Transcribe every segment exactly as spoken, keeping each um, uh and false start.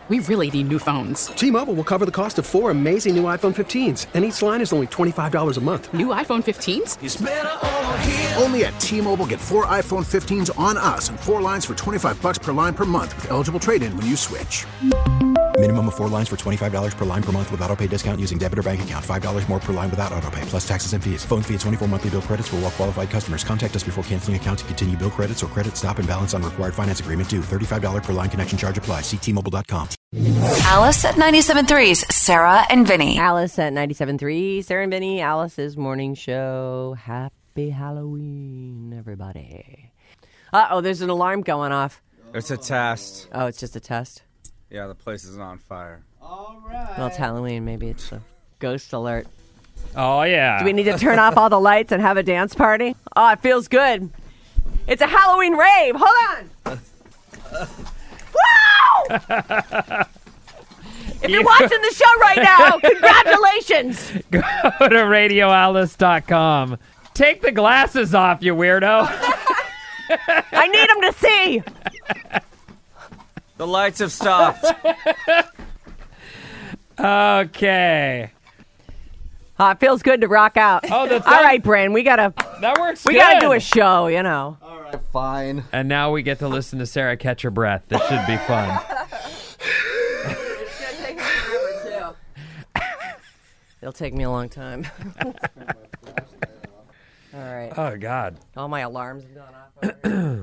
We really need new phones. T-Mobile will cover the cost of four amazing new iPhone fifteens, and each line is only twenty-five dollars a month. New iPhone fifteens? It's better over here. Only at T-Mobile, get four iPhone fifteens on us and four lines for twenty-five dollars per line per month with eligible trade-in when you switch. Minimum of four lines for twenty-five dollars per line per month with autopay discount using debit or bank account. five dollars more per line without autopay, plus taxes and fees. Phone fee at twenty-four monthly bill credits for well-qualified customers. Contact us before canceling account to continue bill credits or credit stop and balance on required finance agreement due. thirty-five dollars per line connection charge applies. See T Mobile dot com. Alice at ninety-seven point three's Sarah and Vinny. Alice at ninety-seven point three, Sarah and Vinny, Alice's morning show. Happy Halloween, everybody. Uh-oh, there's an alarm going off. It's a test. Oh, it's just a test? Yeah, the place is on fire. All right. Well, it's Halloween. Maybe it's a ghost alert. Oh, yeah. Do we need to turn off all the lights and have a dance party? Oh, it feels good. It's a Halloween rave. Hold on. Wow! If you're watching the show right now, congratulations. Go to radio alice dot com. Take the glasses off, you weirdo. I need them to see. The lights have stopped. Okay. Oh, it feels good to rock out. Oh, that's all right, Bran. We gotta. That works. We good. gotta do a show, you know. All right, fine. And now we get to listen to Sarah catch her breath. This should be fun. It's gonna take me forever too. It'll take me a long time. All right. Oh God. All my alarms have gone off.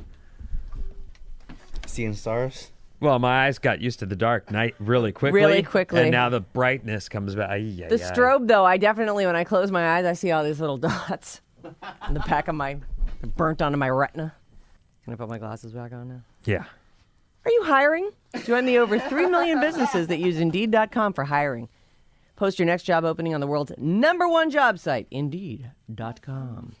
Seeing stars? Well, my eyes got used to the dark night really quickly. Really quickly. And now the brightness comes back. Ay, ay, The ay. strobe, though, I definitely, when I close my eyes, I see all these little dots in the back of my, burnt onto my retina. Can I put my glasses back on now? Yeah. Are you hiring? Join the over three million businesses that use Indeed dot com for hiring. Post your next job opening on the world's number one job site, Indeed dot com.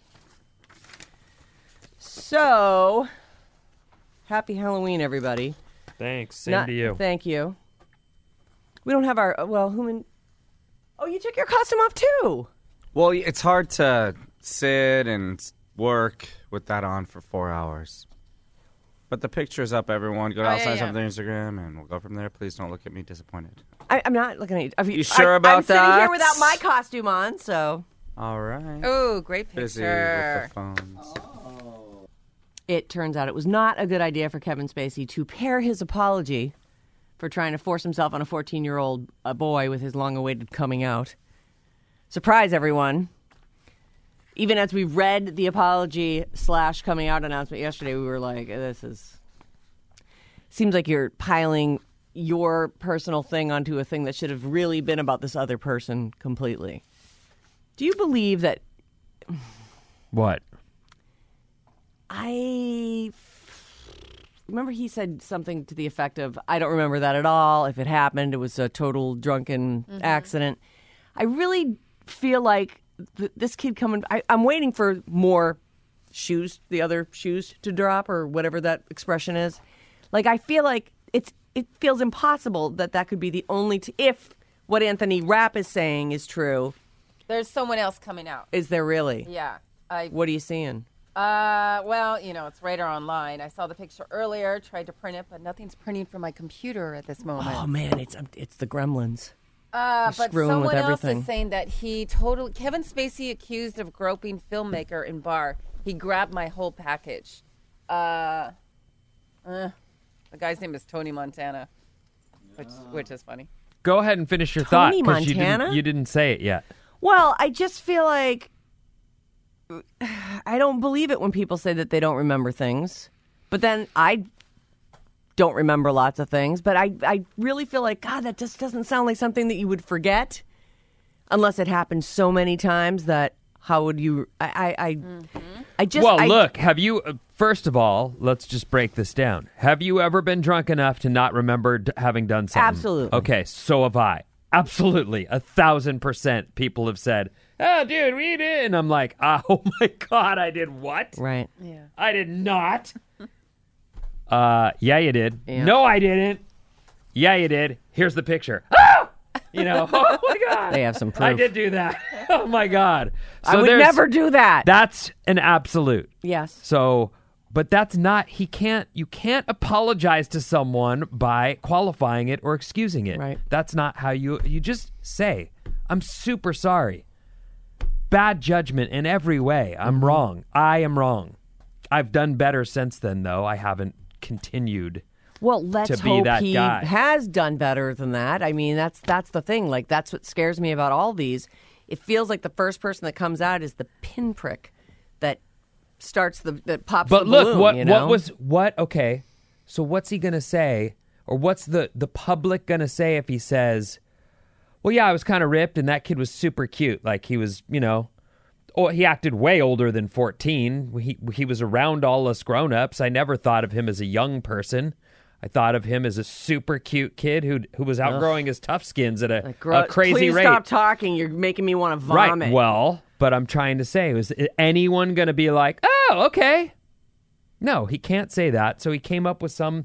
So, happy Halloween, everybody. Thanks. Same Not- to you. Thank you. We don't have our, well, who in, oh, you took your costume off too. Well, it's hard to sit and work with that on for four hours. But the picture's up, everyone. Go to Oh, outside yeah, yeah. something Instagram, and we'll go from there. Please don't look at me disappointed. I, I'm not looking at you. Have You sure I, about I'm sitting that? here without my costume on, so. All right. Oh, great picture. Busy with the phones. It turns out it was not a good idea for Kevin Spacey to pair his apology for trying to force himself on a fourteen-year-old uh, boy with his long-awaited coming out. Surprise, everyone. Even as we read the apology slash coming out announcement yesterday, we were like, this is... Seems like you're piling your personal thing onto a thing that should have really been about this other person completely. Do you believe that... What? I remember he said something to the effect of, I don't remember that at all. If it happened, it was a total drunken Mm-hmm. accident. I really feel like th- this kid coming, I, I'm waiting for more shoes, the other shoes to drop or whatever that expression is. Like, I feel like it's it feels impossible that that could be the only, t- if what Anthony Rapp is saying is true. There's someone else coming out. Is there really? Yeah. I, What are you seeing? Uh, well, you know, it's radar online. I saw the picture earlier, tried to print it, but nothing's printing from my computer at this moment. Oh, man, it's it's the Gremlins. Uh, They're but screwing with someone else everything. is saying that he totally... Kevin Spacey accused of groping filmmaker in bar. He grabbed my whole package. Uh, uh, the guy's name is Tony Montana, which which is funny. Go ahead and finish your Tony thought. 'Cause You Montana? didn't, you didn't say it yet. Well, I just feel like I don't believe it when people say that they don't remember things. But then I don't remember lots of things. But I, I really feel like, God, that just doesn't sound like something that you would forget unless it happened so many times that how would you... I, I, I, Mm-hmm. I just... well, I, look, have you, uh, first of all, let's just break this down. Have you ever been drunk enough to not remember d- having done something? Absolutely. Okay, so have I. Absolutely. A thousand percent people have said, oh, dude, we did. And I'm like, oh, my God, I did what? Right. Yeah. I did not. uh, yeah, you did. Yeah. No, I didn't. Yeah, you did. Here's the picture. Oh! You know, oh, my God. They have some proof. I did do that. Oh, my God. I So would there's- never do that. That's an absolute. Yes. So But that's not, he can't, you can't apologize to someone by qualifying it or excusing it. Right. That's not how you, you just say, I'm super sorry. Bad judgment in every way. I'm Mm-hmm. wrong. I am wrong. I've done better since then, though. I haven't continued Well, let's to be hope that he guy. has done better than that. I mean, that's that's the thing. Like, that's what scares me about all these. It feels like the first person that comes out is the pinprick that starts the that pops But the look, balloon, what you know? what was what? Okay, so what's he gonna say, or what's the the public gonna say if he says, "Well, yeah, I was kind of ripped, and that kid was super cute. Like he was, you know, oh, he acted way older than fourteen. He he was around all us grown ups. I never thought of him as a young person. I thought of him as a super cute kid who who was outgrowing his tough skins at a, Like, gro- a crazy please rate. stop talking. You're making me want to vomit. Right. Well, but I'm trying to say, was anyone going to be like, oh, okay? No, he can't say that. So he came up with some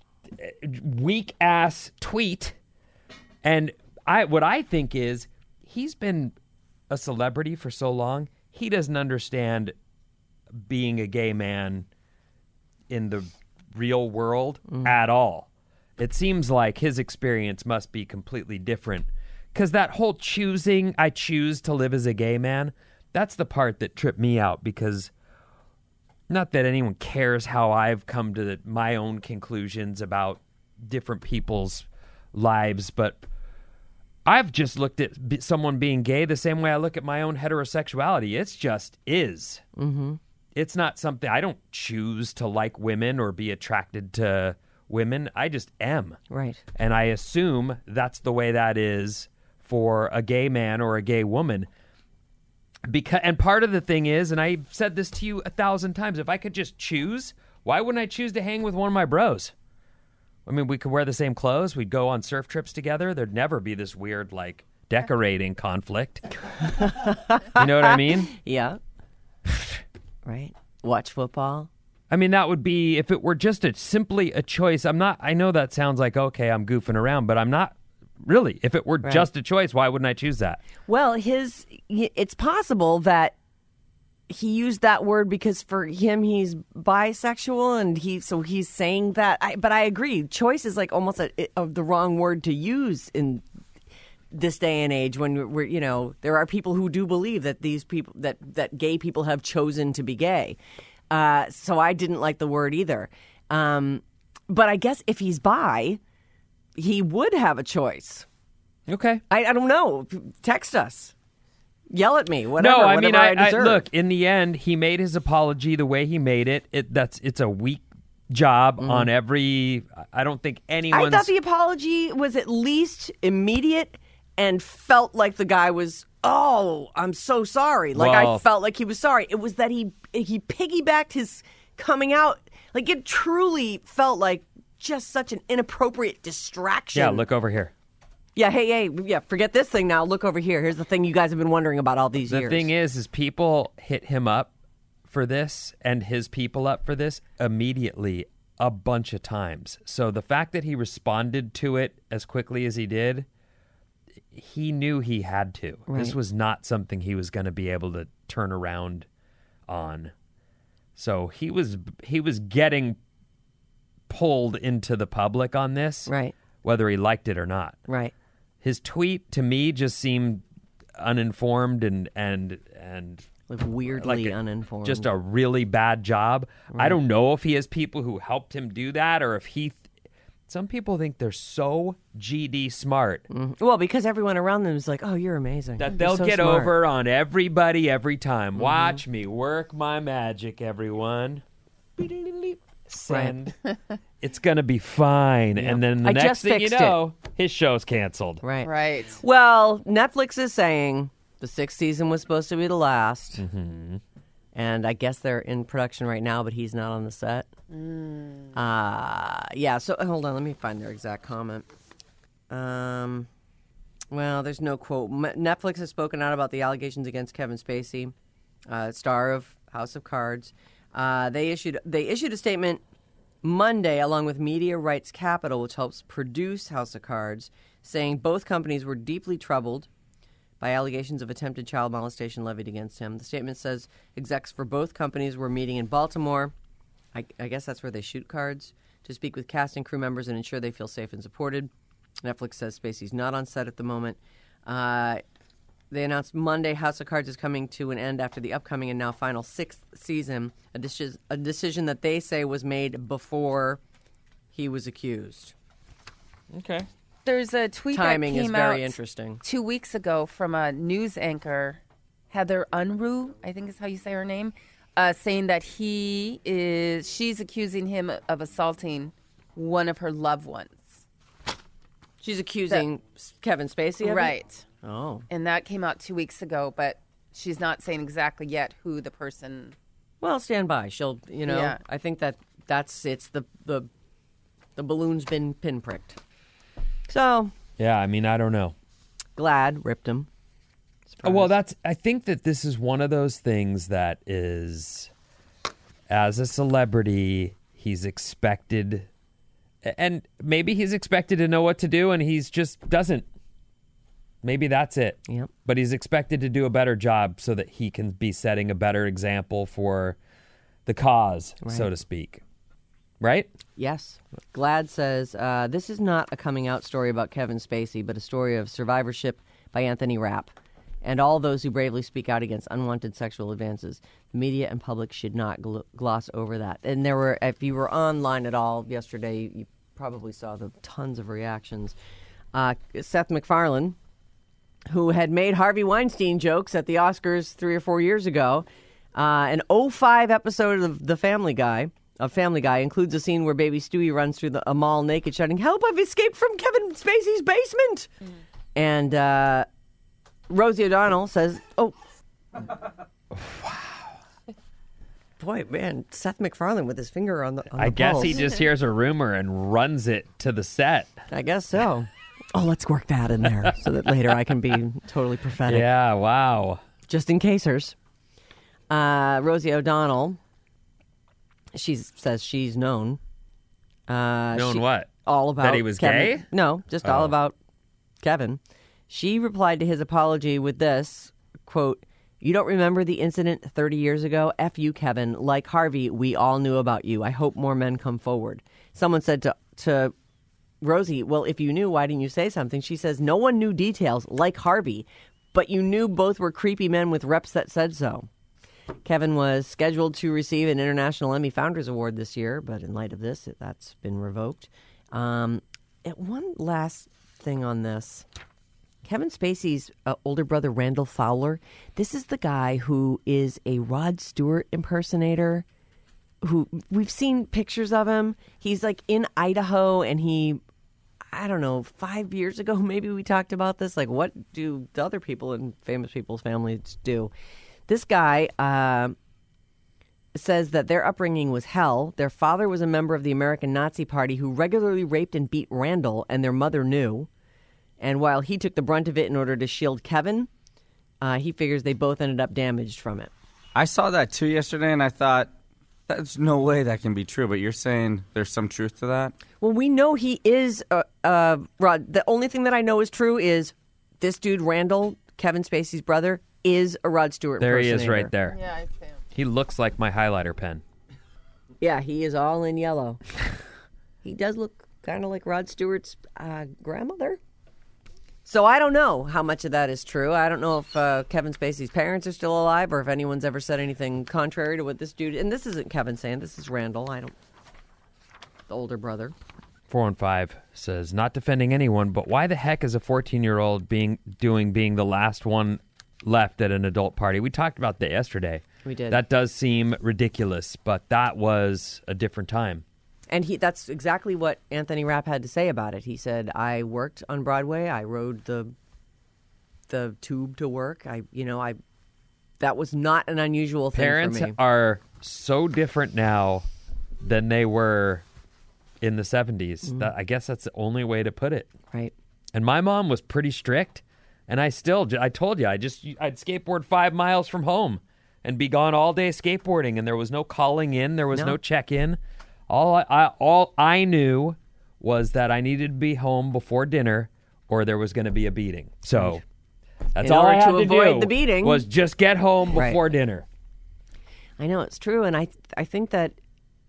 weak ass tweet. And I, what I think is he's been a celebrity for so long. He doesn't understand being a gay man in the real world at all. It seems like his experience must be completely different. Because that whole choosing, I choose to live as a gay man, that's the part that tripped me out. Because not that anyone cares how I've come to the, my own conclusions about different people's lives, but I've just looked at b- someone being gay the same way I look at my own heterosexuality. It's just is. Mm-hmm. It's not something, I don't choose to like women or be attracted to women. I just am. Right. And I assume that's the way that is for a gay man or a gay woman. Because, and part of the thing is, and I've said this to you a thousand times, if I could just choose, why wouldn't I choose to hang with one of my bros? I mean, we could wear the same clothes. We'd go on surf trips together. There'd never be this weird, like, decorating conflict. You know what I mean? Yeah. Right. Watch football. I mean, that would be, if it were just a simply a choice. I'm not, I know that sounds like, okay, I'm goofing around, but I'm not really. If it were Right. just a choice, why wouldn't I choose that? Well, his it's possible that he used that word because for him he's bisexual and he so he's saying that. I, but I agree, choice is like almost a, a, the wrong word to use in this day and age when we're, you know, there are people who do believe that these people that that gay people have chosen to be gay. Uh, so I didn't like the word either. Um, but I guess if he's bi, he would have a choice. Okay. I, I don't know. Text us. Yell at me. Whatever. No, I mean, whatever I, I, I deserve. look. In the end, he made his apology the way he made it. It that's it's a weak job on every. I don't think I anyone's. thought the apology was at least immediate and felt like the guy was, oh, I'm so sorry. Like I Well- felt like he was sorry. It was that he he piggybacked his coming out. Like it truly felt like just such an inappropriate distraction. Yeah, look over here. Yeah, hey, hey, yeah, forget this thing now. Look over here. Here's the thing you guys have been wondering about all these The years. thing is, is people hit him up for this and his people up for this immediately a bunch of times. So the fact that he responded to it as quickly as he did, he knew he had to. This Right. was not something he was going to be able to turn around on. So he was he was getting pulled into the public on this, Right. whether he liked it or not. Right. His tweet to me just seemed uninformed and and and Like weirdly like a- uninformed. just a really bad job. I don't know if he has people who helped him do that or if he. Th- Some people think they're so G D smart Well, because everyone around them is like, oh, you're amazing. that You're they'll so get smart. Mm-hmm. over on everybody every time. Watch me work my magic, everyone. Send. It's gonna be fine. And then the I next just thing you fixed it. know, his show's canceled. Right. Right. Well, Netflix is saying the sixth season was supposed to be the last. Mm-hmm. And I guess they're in production right now, but he's not on the set. Uh, yeah, so hold on. Let me find their exact comment. Um, well, there's no quote. M- Netflix has spoken out about the allegations against Kevin Spacey, uh, star of House of Cards. Uh, they issued they issued a statement Monday, along with Media Rights Capital, which helps produce House of Cards, saying both companies were deeply troubled by allegations of attempted child molestation levied against him. The statement says execs for both companies were meeting in Baltimore I, I guess that's where they shoot cards, to speak with cast and crew members and ensure they feel safe and supported. Netflix says Spacey's not on set at the moment. Uh, they announced Monday House of Cards is coming to an end after the upcoming and now final sixth season, a, deci- a decision that they say was made before he was accused. Okay. There's a tweet Timing that is came very out interesting. two weeks ago from a news anchor, Heather Unruh, I think is how you say her name, uh, saying that he is, she's accusing him of assaulting one of her loved ones. She's accusing the, Kevin Spacey of right. it? Oh. And that came out two weeks ago, but she's not saying exactly yet who the person. Well, stand by. She'll, you know, Yeah. I think that that's, it's the, the, the balloon's been pinpricked. So. Yeah, I mean, I don't know. Glad ripped him. Surprise. Well, that's, I think that this is one of those things that is, as a celebrity, he's expected, and maybe he's expected to know what to do, and he's just doesn't. Maybe that's it. Yep. But he's expected to do a better job so that he can be setting a better example for the cause, right. so to speak. Right? Yes. Glad says, uh, this is not a coming out story about Kevin Spacey, but a story of survivorship by Anthony Rapp and all those who bravely speak out against unwanted sexual advances. The media and public should not gl- gloss over that. And there were, if you were online at all yesterday, you probably saw the tons of reactions. Uh, Seth MacFarlane, who had made Harvey Weinstein jokes at the Oscars three or four years ago. Uh, an oh five episode of The Family Guy, of Family Guy, includes a scene where baby Stewie runs through the, a mall naked, shouting, "Help, I've escaped from Kevin Spacey's basement!" Mm. And uh, Rosie O'Donnell says, oh. Wow. Boy, man, Seth MacFarlane with his finger on the on I the guess pulse. he just hears a rumor and runs it to the set. I guess so. Oh, let's work that in there so that later I can be totally prophetic. Yeah, wow. Just in casers. Uh, Rosie O'Donnell, she says she's known. Uh, known she, what? All about that he was Kevin. gay? No, just oh. all about Kevin. She replied to his apology with this, quote, "You don't remember the incident thirty years ago? F you, Kevin. Like Harvey, we all knew about you. I hope more men come forward." Someone said to to Rosie, "Well, if you knew, why didn't you say something?" She says, "No one knew details, like Harvey, but you knew both were creepy men with reps that said so." Kevin was scheduled to receive an International Emmy Founders Award this year, but in light of this, that's been revoked. Um, and one last thing on this. Kevin Spacey's uh, older brother, Randall Fowler, this is the guy who is a Rod Stewart impersonator. Who we've seen pictures of him. He's like in Idaho, and he, I don't know, five years ago maybe we talked about this. Like, what do the other people in famous people's families do? This guy uh, says that their upbringing was hell. Their father was a member of the American Nazi Party who regularly raped and beat Randall, and their mother knew. And while he took the brunt of it in order to shield Kevin, uh, he figures they both ended up damaged from it. I saw that too yesterday, and I thought, there's no way that can be true. But you're saying there's some truth to that? Well, we know he is, uh, uh, Rod. The only thing that I know is true is this dude, Randall, Kevin Spacey's brother, is a Rod Stewart There he impersonator. is right there. Yeah, I see him. He looks like my highlighter pen. Yeah, he is all in yellow. He does look kind of like Rod Stewart's uh, grandmother. So I don't know how much of that is true. I don't know if uh, Kevin Spacey's parents are still alive or if anyone's ever said anything contrary to what this dude... And this isn't Kevin saying, this is Randall. I don't... The older brother. four one five says, not defending anyone, but why the heck is a fourteen-year-old being doing being the last one left at an adult party? We talked about that yesterday. We did. That does seem ridiculous, but that was a different time. And he that's exactly what Anthony Rapp had to say about it. He said, I worked on Broadway. I rode the the tube to work. I, you know, I that was not an unusual thing Parents for me. are so different now than they were in the seventies. Mm-hmm. That, I guess that's the only way to put it. Right. And my mom was pretty strict. And I still, I told you, I just, I'd skateboard five miles from home and be gone all day skateboarding. And there was no calling in. There was no, No. check-in. All I, I, all I knew was that I needed to be home before dinner or there was going to be a beating. So that's In all I order had to to avoid do the beating. was just get home Right. before dinner. I know it's true, and I I think that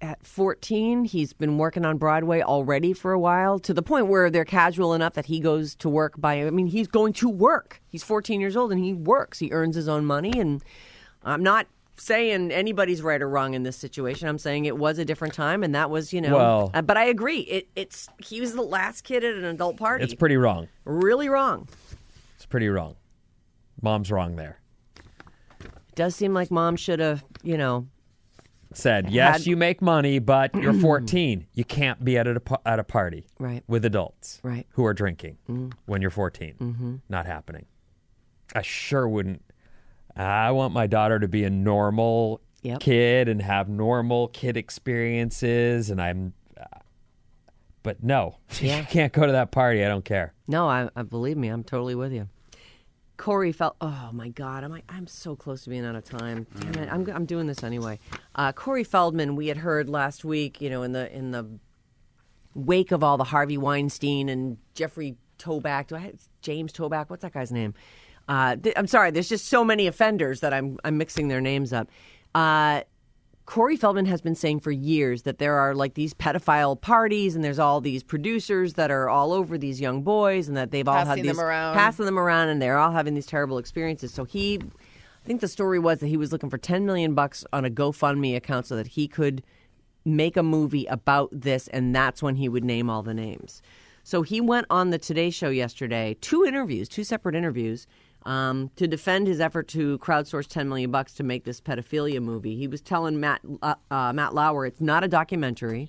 at fourteen, he's been working on Broadway already for a while, to the point where they're casual enough that he goes to work by, I mean, he's going to work. He's fourteen years old and he works. He earns his own money. And I'm not saying anybody's right or wrong in this situation. I'm saying it was a different time, and that was, you know. Well, uh, but I agree. It, it's he was the last kid at an adult party. It's pretty wrong. Really wrong. It's pretty wrong. Mom's wrong there. It does seem like mom should have, you know. Said, yes, had... you make money, but you're fourteen. You can't be at a, at a party right. with adults right. who are drinking mm. when you're fourteen. Mm-hmm. Not happening. I sure wouldn't. I want my daughter to be a normal yep. kid and have normal kid experiences, and I'm. Uh, but no, yeah. you can't go to that party. I don't care. No, I, I believe me. I'm totally with you. Corey felt. Oh my God, I'm I'm so close to being out of time. Damn it, I'm I'm doing this anyway. Uh, Corey Feldman, we had heard last week, you know, in the in the wake of all the Harvey Weinstein and Jeffrey Toback. Do I have James Toback? What's that guy's name? Uh, th- I'm sorry. There's just so many offenders that I'm I'm mixing their names up. Uh, Corey Feldman has been saying for years that there are like these pedophile parties, and there's all these producers that are all over these young boys, and that they've all Passing had these them around. passing them around, and they're all having these terrible experiences. So he, I think the story was that he was looking for ten million bucks on a GoFundMe account so that he could make a movie about this, and that's when he would name all the names. So he went on the Today Show yesterday, two interviews, two separate interviews. Um, to defend his effort to crowdsource ten million bucks to make this pedophilia movie. He was telling Matt uh, uh, Matt Lauer it's not a documentary.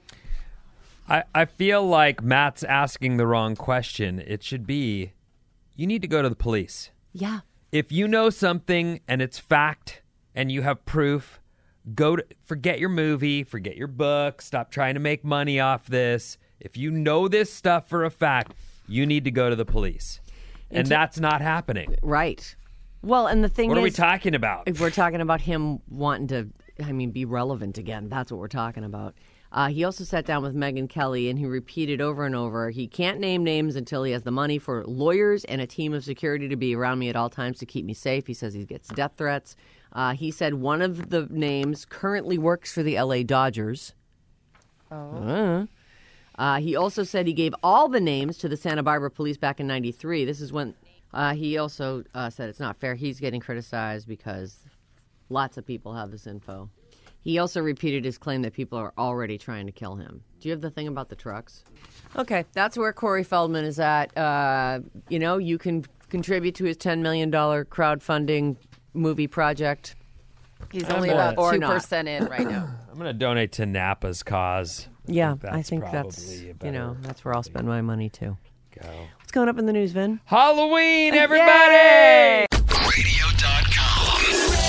I, I feel like Matt's asking the wrong question. It should be, you need to go to the police. Yeah. If you know something and it's fact and you have proof, go to forget your movie, forget your book, stop trying to make money off this. If you know this stuff for a fact, you need to go to the police. And Into, that's not happening. Right. Well, and the thing what is... What are we talking about? If we're talking about him wanting to, I mean, be relevant again. That's what we're talking about. Uh, he also sat down with Megyn Kelly, and he repeated over and over, he can't name names until he has the money for lawyers and a team of security to be around me at all times to keep me safe. He says he gets death threats. Uh, he said one of the names currently works for the L A Dodgers. Oh. Uh. Uh, he also said he gave all the names to the Santa Barbara police back in ninety-three. This is when uh, he also uh, said it's not fair. He's getting criticized because lots of people have this info. He also repeated his claim that people are already trying to kill him. Do you have the thing about the trucks? Okay, that's where Corey Feldman is at. Uh, you know, you can contribute to his ten million dollars crowdfunding movie project. He's I'm only gonna- about two percent in right now. I'm going to donate to Napa's cause. Yeah, I think I that's, think that's, probably you know, that's where I'll spend my money too. Go. What's going up in the news, Vin? Halloween, everybody! radio dot com.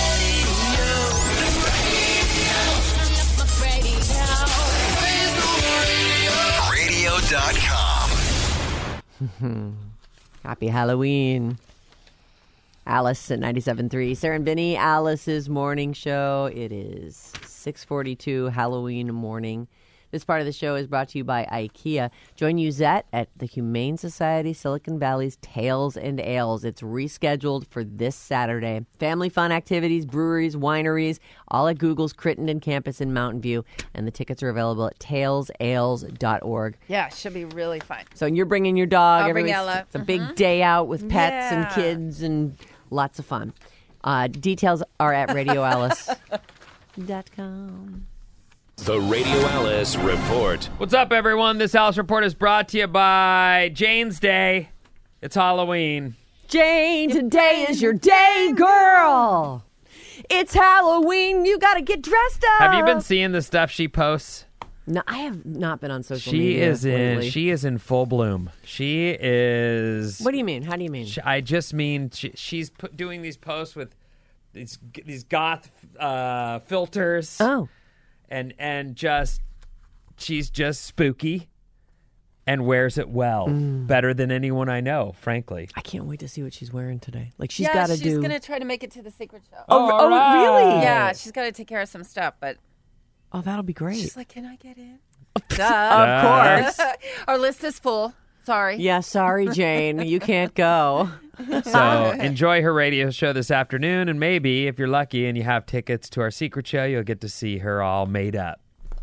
radio dot com. Happy Halloween. Alice at ninety-seven point three. Sarah and Vinny, Alice's morning show. It is six forty-two Halloween morning. This part of the show is brought to you by IKEA. Join Uzette at the Humane Society Silicon Valley's Tales and Ales. It's rescheduled for this Saturday. Family fun activities, breweries, wineries, all at Google's Crittenden campus in Mountain View. And the tickets are available at tails ales dot org. Yeah, it should be really fun. So you're bringing your dog. I'll bring Everybody's- Ella. It's a Mhm. big day out with pets and Yeah. kids and lots of fun. Uh, details are at radio alice dot com. The Radio Alice Report. What's up, everyone? This Alice Report is brought to you by Jane's Day. It's Halloween. Jane, today is your day, girl. It's Halloween. You got to get dressed up. Have you been seeing the stuff she posts? No, I have not been on social She media. is in. lately. She is in full bloom. She is. What do you mean? How do you mean? She, I just mean she, she's put, doing these posts with these these goth uh, filters. Oh, and and just she's just spooky and wears it well, Mm. better than anyone I know. Frankly, I can't wait to see what she's wearing today. Like she's yeah, got to she's do. gonna try to make it to the secret show. Oh, All oh, right. really? Yeah, she's got to take care of some stuff, but Oh, that'll be great. she's like, "Can I get in?" Of Duh. course. Our list is full. Sorry. Yeah, sorry, Jane. You can't go. so enjoy her radio show this afternoon, and maybe if you're lucky and you have tickets to our secret show, you'll get to see her all made up.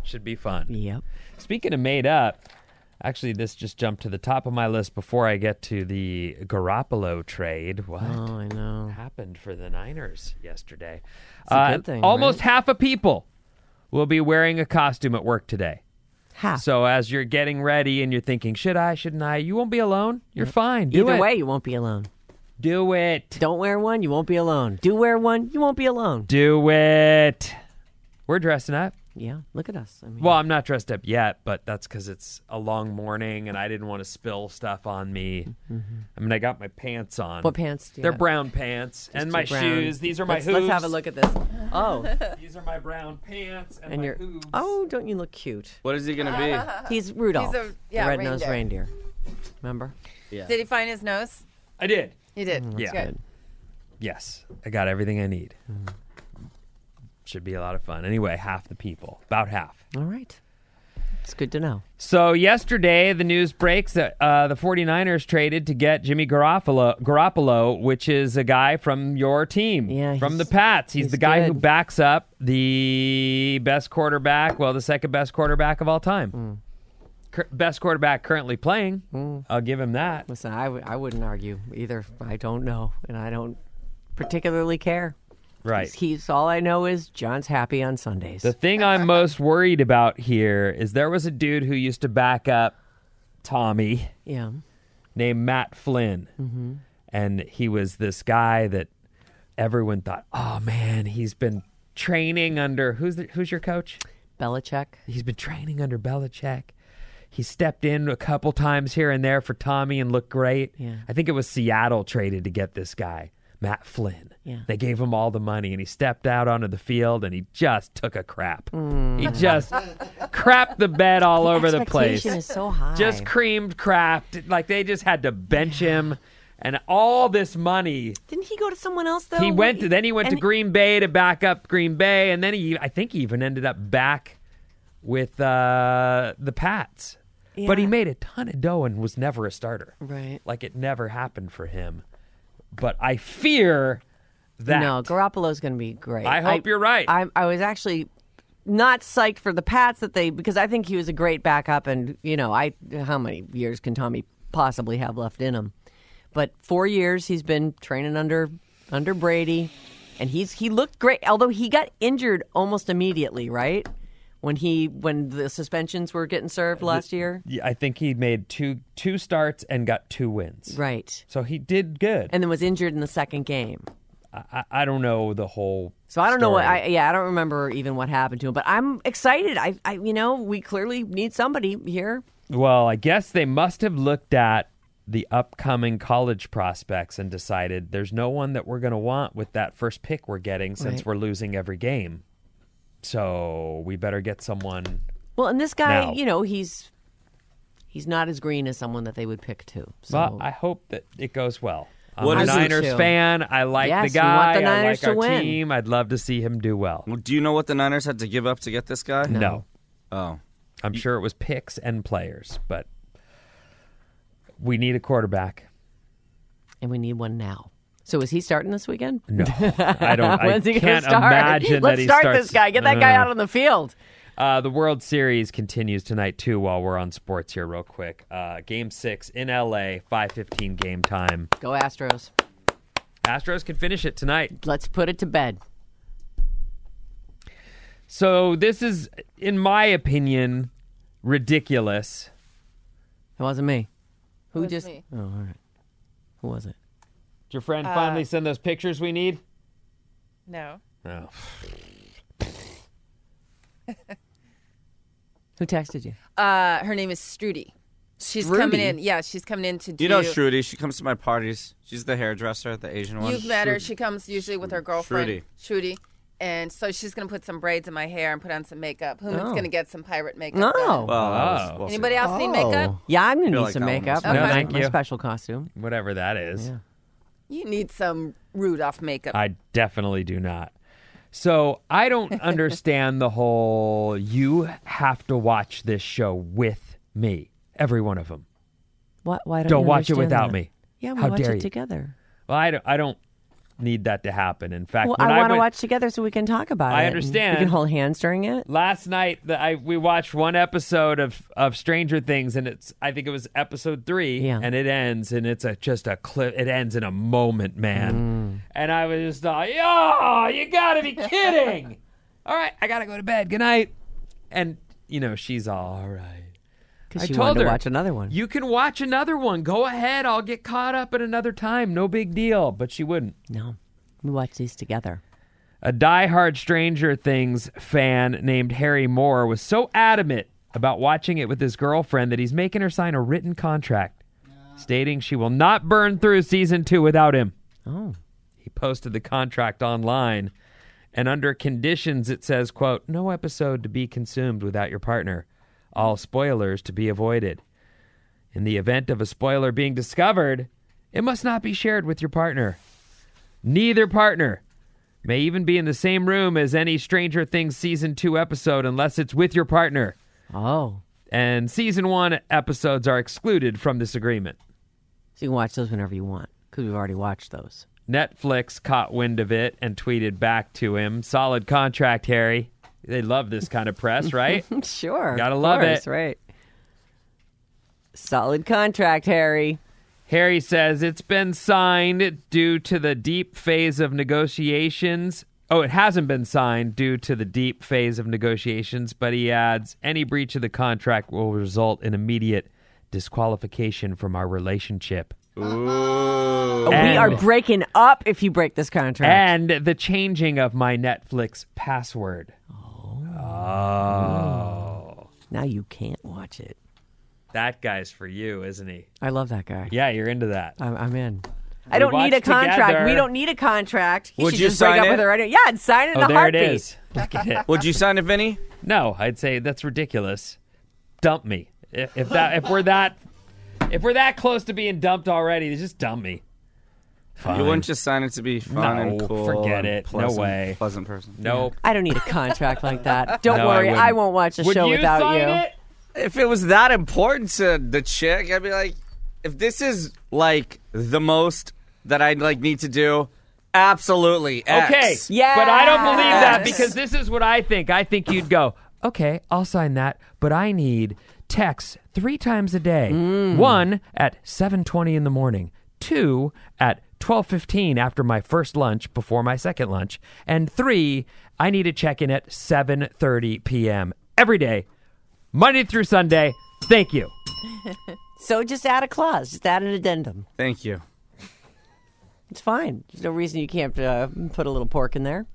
Should be fun. Yep. Speaking of made up, actually, this just jumped to the top of my list before I get to the Garoppolo trade. What Oh, I know. happened for the Niners yesterday? It's a good thing, almost right? half of people will be wearing a costume at work today. Half. So as you're getting ready and you're thinking, should I, shouldn't I? You won't be alone. You're fine. Do Either it. way, you won't be alone. Do it. Don't wear one, you won't be alone. Do wear one, you won't be alone. Do it. We're dressing up. Yeah, look at us. I mean, Well, I'm not dressed up yet, but that's because it's a long morning and I didn't want to spill stuff on me. Mm-hmm. I mean, I got my pants on. What pants do you They're have? brown pants. and my brown. shoes. These are my let's, hooves. Let's have a look at this. Oh. These are my brown pants and, And my you're, hooves. oh, don't you look cute? What is he going to be? He's Rudolph, He's a- yeah, the red-nosed reindeer. reindeer. Remember? Yeah. Did he find his nose? I did. He did. Mm, Yeah. Good. Yes. I got everything I need. Mm. Should be a lot of fun. Anyway, half the people. About half. All right. It's good to know. So yesterday, the news breaks that uh, the 49ers traded to get Jimmy Garoppolo, Garoppolo, which is a guy from your team, Yeah, from the he's- Pats. He's, he's the guy who good. backs up the best quarterback, well, the second best quarterback of all time. Mm. Cur- best quarterback currently playing. I'll give him that. Listen, I, w- I wouldn't argue either. I don't know, and I don't particularly care. Right. He's, he's all I know is John's happy on Sundays. The thing I'm most worried about here is there was a dude who used to back up Tommy yeah. named Matt Flynn. Mm-hmm. And he was this guy that everyone thought, oh, man, he's been training under, who's the, who's your coach? Belichick. He's been training under Belichick. He stepped in a couple times here and there for Tommy and looked great. Yeah. I think it was Seattle traded to get this guy, Matt Flynn. Yeah. They gave him all the money, and he stepped out onto the field, and he just took a crap. Mm. He just crapped the bed all over the place. Expectation is so high. Just creamed, crapped. Like, they just had to bench him. And all this money. Didn't he go to someone else though? He went to, then he went And to Green Bay to back up Green Bay, and then he, I think, he even ended up back with uh, the Pats. But he Yeah. made a ton of dough and was never a starter. Right. Like, it never happened for him. But I fear that. No, Garoppolo's going to be great. I hope you're right. I, I was actually not psyched for the Pats that they because I think he was a great backup, and you know, I how many years can Tommy possibly have left in him? But four years he's been training under under Brady, and he's he looked great. Although he got injured almost immediately, right? When he when the suspensions were getting served last year, Yeah, I think he made two two starts and got two wins. right? So he did good. And then was injured in the second game. I, I I don't know the whole. So I don't know what story. I yeah I don't remember even what happened to him, but I'm excited. I I you know we clearly need somebody here. Well, I guess they must have looked at the upcoming college prospects and decided there's no one that we're going to want with that first pick we're getting since Right. we're losing every game. So we better get someone. Well, and this guy, Now. you know, he's he's not as green as someone that they would pick too. So Well, I hope that it goes well. I'm What a is it Niners too? fan. I like Yes, the you want guy. the Niners I like to our win. team. I'd love to see him do well. Do you know what the Niners had to give up to get this guy? No. Oh. I'm sure it was picks and players, but we need a quarterback. and we need one now. So is he starting this weekend? No, I don't. I When's he gonna can't start? imagine Let's that he start starts. this guy. Get that guy Uh, out on the field. Uh, the World Series continues tonight, too, while we're on sports here real quick. Uh, game six in L A, five fifteen game time. Go Astros. Astros can finish it tonight. Let's put it to bed. So this is, in my opinion, ridiculous. It wasn't me. Who was just? me. Oh, all right. Who was it? Did your friend Uh, finally send those pictures we need? No. No. Who texted you? Uh, her name is Strudy. She's Strudy? coming in. Yeah, she's coming in to do. You know Shruti. She comes to my parties. She's the hairdresser, the Asian one. You've met her. She comes usually with her girlfriend, Shruti. Shruti. And so she's going to put some braids in my hair and put on some makeup. Human's Oh. going to get some pirate makeup. No. done. Well, that was- Oh. we'll see. Anybody else need makeup? Yeah, I'm gonna Feel need like some that one makeup. was- I No, got thank my you. special costume. Whatever that is. Yeah. You need some Rudolph makeup. I definitely do not. So I don't understand the whole you have to watch this show with me. Every one of them. What? Why don't, Don't you watch it understand without that? me. Yeah, we How watch dare it you. together. Well, I don't. I don't. need that to happen. In fact, Well, when I want to went- watch together so we can talk about I it. understand. We can hold hands during it. Last night, the, I we watched one episode of, of Stranger Things, and it's I think it was episode three, Yeah. and it ends, and it's a just a clip. It ends in a moment, man. Mm. And I was just like, "Yo, you gotta be kidding!" All right, I gotta go to bed. Good night. And you know she's all right. Because I she told wanted her, to watch another one. You can watch another one. Go ahead. I'll get caught up at another time. No big deal. But she wouldn't. No, we watch these together. A diehard Stranger Things fan named Harry Moore was so adamant about watching it with his girlfriend that he's making her sign a written contract stating she will not burn through season two without him. Oh. He posted the contract online, and under conditions it says, quote, no episode to be consumed without your partner. All spoilers to be avoided. In the event of a spoiler being discovered, it must not be shared with your partner. Neither partner may even be in the same room as any Stranger Things Season two episode unless it's with your partner. Oh. And Season one episodes are excluded from this agreement. So you can watch those whenever you want, because we've already watched those. Netflix caught wind of it and tweeted back to him, solid contract, Harry. They love this kind of press, right? Sure. Gotta of love course, it. Right. Solid contract, Harry. Harry says it's been signed due to the deep phase of negotiations. Oh, it hasn't been signed due to the deep phase of negotiations, but he adds, any breach of the contract will result in immediate disqualification from our relationship. we are breaking up if you break this contract. And the changing of my Netflix password. Oh. Oh. Now you can't watch it. That guy's for you, isn't he? I love that guy. Yeah, you're into that. I'm, I'm in. I We don't need a watched contract. together. We don't need a contract. He Would should you just break sign up it? with her right now. Yeah, I'd sign it in Oh, a there heartbeat. it is. Look at it. Would you sign it, Vinny? No, I'd say that's ridiculous. Dump me. If, if that if we're that if we're that close to being dumped already, just dump me. Fine. You wouldn't just sign it to be fun No, and cool. forget and it. No pleasant- way. Pleasant person. Nope. I don't need a contract like that. Don't No, I worry. wouldn't. I, won't watch the Would show you without sign you. it? If it was that important to the chick, I'd be like, if this is like the most that I'd like need to do, absolutely. X. Okay. Yes. But I don't believe that because this is what I think. I think you'd go, okay, I'll sign that, but I need texts three times a day. One at seven twenty in the morning. Two at twelve fifteen after my first lunch before my second lunch. And three, I need to check in at seven thirty p.m. every day, Monday through Sunday. Thank you. So just add a clause. Just add an addendum. Thank you. It's fine. There's no reason you can't uh, put a little pork in there.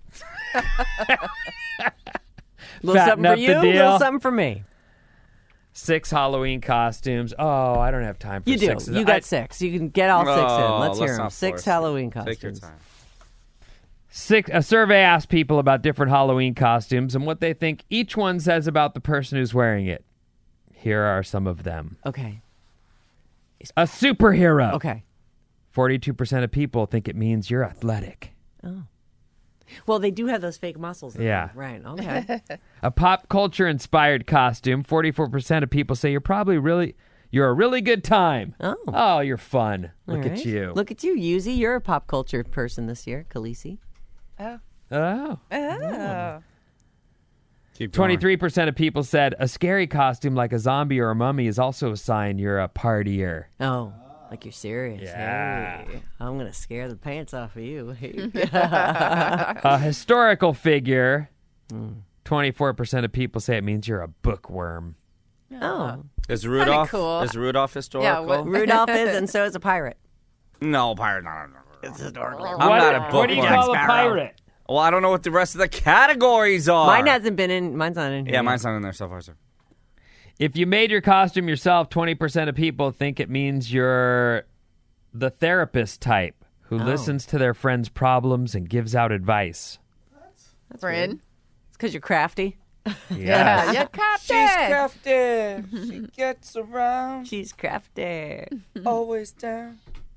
A little Fatten something up for the you, a deal. little something for me. Six Halloween costumes. Oh, I don't have time for You do. six. You got I- six. You can get all six in. Oh, Let's hear them. not Six force it. Halloween Take your costumes. time. Six, a survey asked people about different Halloween costumes and what they think each one says about the person who's wearing it. Here are some of them. Okay. A superhero. Okay. forty-two percent of people think it means you're athletic. Oh. Well, they do have those fake muscles. though. Yeah. Right. Okay. A pop culture inspired costume. forty-four percent of people say you're probably really, you're a really good time. Oh. Oh, you're fun. All Look right. at you. Look at you, Yuzi. You're a pop culture person this year, Khaleesi. Oh. Oh. Oh. Keep going. twenty-three percent of people said a scary costume like a zombie or a mummy is also a sign you're a partier. Oh. Like you're serious. Yeah. Hey, I'm going to scare the pants off of you. A historical figure. twenty-four percent of people say it means you're a bookworm. Oh. Is Rudolph cool. is Rudolph historical? what- Rudolph is, and so is a pirate. No, pirate. No, no, no. It's historical. I'm what, not a what do you bookworm. call a pirate? Well, I don't know what the rest of the categories are. Mine hasn't been in. Mine's not in here. Yeah, mine's not in there so far, sir. If you made your costume yourself, twenty percent of people think it means you're the therapist type who Oh. listens to their friends' problems and gives out advice. Friend. It's because you're crafty. Yeah, yeah, Captain. crafty. She gets around. She's crafty. Always down.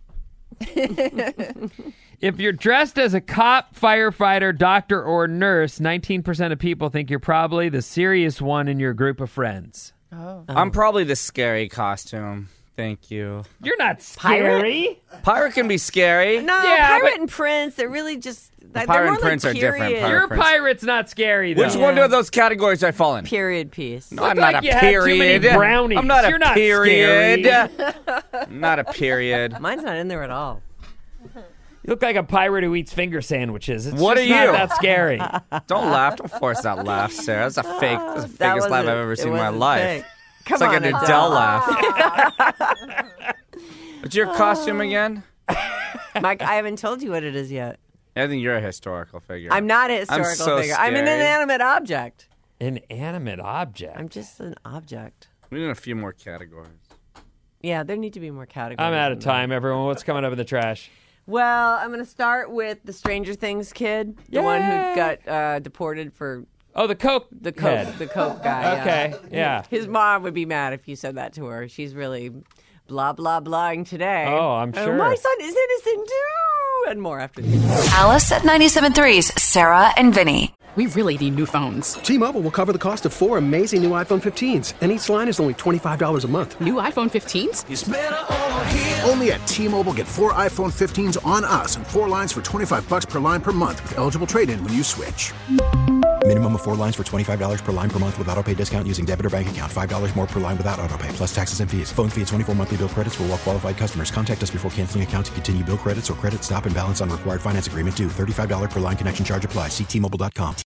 If you're dressed as a cop, firefighter, doctor, or nurse, nineteen percent of people think you're probably the serious one in your group of friends. Oh. I'm probably the scary costume. Thank you. You're not scary. Pirate can be scary. No, Yeah, pirate but- and prince, they're really just... they're pirate more and prince like are different. period- Pirate Your Prince. pirate's not scary, though. Which one of those categories I fall in? Period piece. No, I'm Look like not you a had too many period. brownies. I'm not a You're not period. scary. I'm not a period. Mine's not in there at all. You look like a pirate who eats finger sandwiches. It's What just are not you? that scary. Don't laugh. Don't force that laugh, Sarah. That's a fake. That's the That fakest laugh wasn't- I've ever it seen in my wasn't life. fake. Come It's like on, an Adele. Adele laugh. What's your costume again? Mike, I haven't told you what it is yet. I think you're a historical figure. I'm not a I'm historical so figure. I'm an scared. inanimate object. Inanimate object. I'm just an object. We need a few more categories. Yeah, there need to be more categories. I'm out of than that. time, everyone. What's coming up in the trash? Well, I'm going to start with the Stranger Things kid, the one who Yay! got uh, deported for Oh, the Coke. the coke, head. the coke guy. Okay, yeah. His mom would be mad if you said that to her. She's really blah blah blahing today. Oh, I'm Oh, sure. my son is innocent too, and more after this. Alice at ninety-seven point three's Sarah and Vinny. We really need new phones. T-Mobile will cover the cost of four amazing new iPhone fifteens, and each line is only twenty-five dollars a month. New iPhone fifteens? Only at T-Mobile, get four iPhone fifteens on us and four lines for twenty-five bucks per line per month with eligible trade-in when you switch. Minimum of four lines for twenty-five dollars per line per month with autopay discount using debit or bank account. five dollars more per line without autopay, plus taxes and fees. Phone fee at twenty-four monthly bill credits for well-qualified customers. Contact us before canceling account to continue bill credits or credit stop and balance on required finance agreement due. thirty-five dollars per line connection charge applies. See T Mobile dot com.